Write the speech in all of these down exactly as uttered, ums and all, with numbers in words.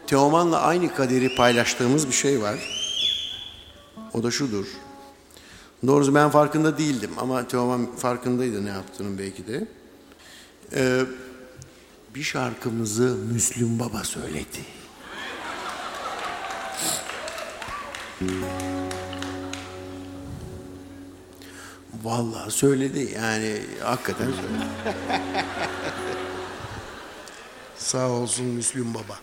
Teoman'la aynı kaderi paylaştığımız bir şey var. O da şudur. Doğrusu ben farkında değildim ama Teoman farkındaydı ne yaptığının belki de. Ee, bir şarkımızı Müslüm Baba söyledi. Vallahi söyledi, yani hakikaten söyledi. Sağ olsun Müslüm Baba.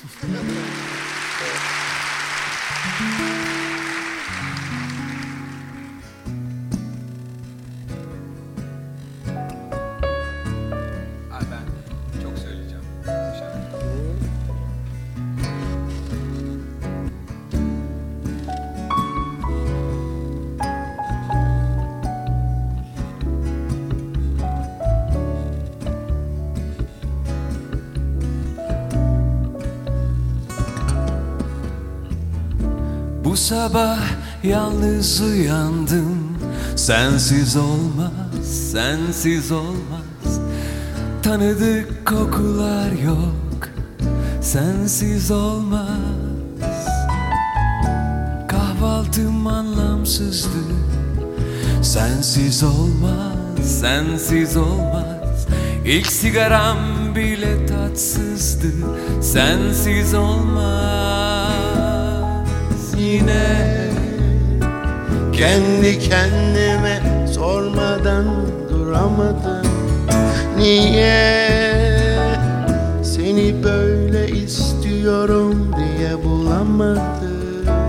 Bu sabah yalnız uyandım. Sensiz olmaz, sensiz olmaz. Tanıdık kokular yok, sensiz olmaz. Kahvaltım anlamsızdı. Sensiz olmaz, sensiz olmaz. İlk sigaram bile tatsızdı. Sensiz olmaz. Yine kendi kendime sormadan duramadım. Niye seni böyle istiyorum diye bulamadım.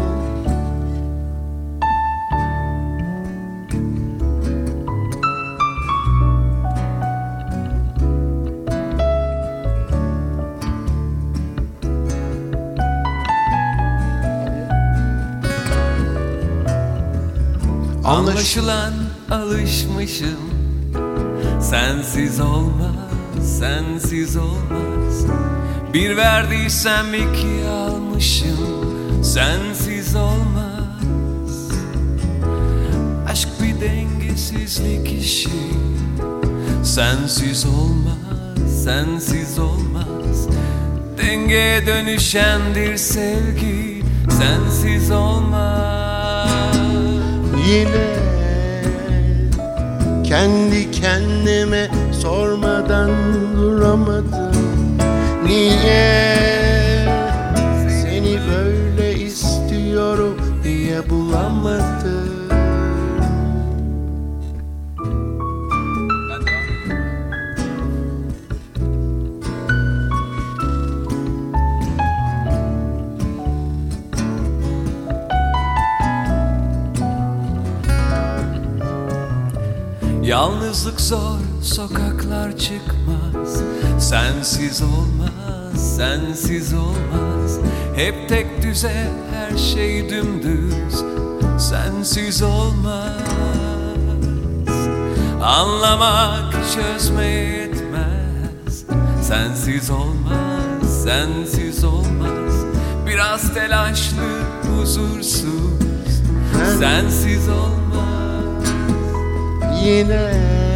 Anlaşılan alışmışım. Sensiz olmaz, sensiz olmaz. Bir verdiysem iki almışım. Sensiz olmaz. Aşk bir dengesizlik işi. Sensiz olmaz, sensiz olmaz. Dengeye dönüşendir sevgi. Sensiz olmaz. Yine kendi kendime sormadan duramadım. Niye seni böyle istiyorum diye bulamadım. Yalnızlık zor, sokaklar çıkmaz. Sensiz olmaz, sensiz olmaz. Hep tek düze, her şey dümdüz. Sensiz olmaz. Anlamak çözmeye yetmez. Sensiz olmaz, sensiz olmaz. Biraz telaşlı, huzursuz. Sensiz olmaz. Yine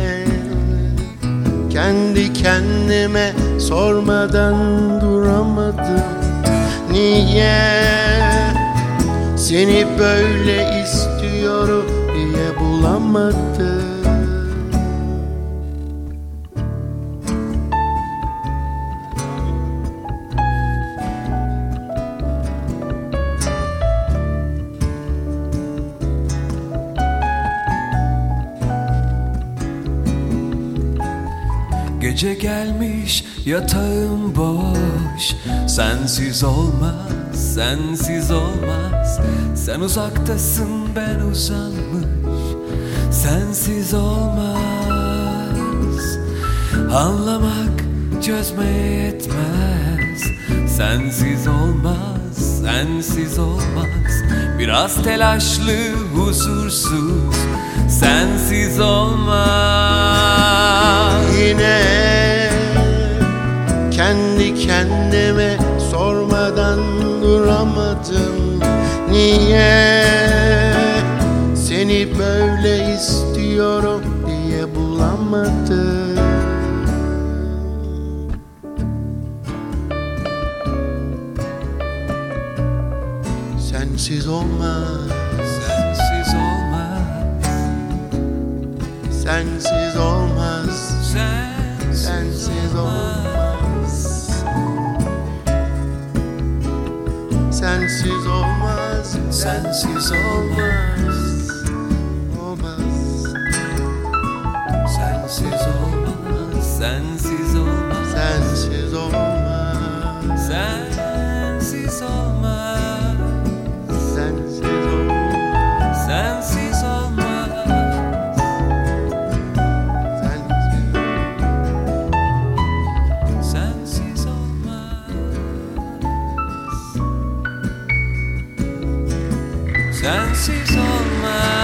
kendi kendime sormadan duramadım. Niye seni böyle istiyorum diye bulamadım. Gece gelmiş, yatağım boş. Sensiz olmaz, sensiz olmaz. Sen uzaktasın, ben uzanmış. Sensiz olmaz. Anlamak çözmeye yetmez. Sensiz olmaz, sensiz olmaz. Biraz telaşlı, huzursuz. Sensiz olmaz. Yine kendi kendime sormadan duramadım. Niye seni böyle istiyorum diye bulamadım. sensiz olmaz, sensiz olmaz, sensiz olmaz, sensiz, sensiz olmaz, sensiz olmaz, sensiz olmaz, olmaz, sensiz olmaz, sensiz olmaz, sensiz olmaz, sensiz olmaz, sensiz olmaz, sensiz olmaz, sensiz olmaz, sensiz olmaz.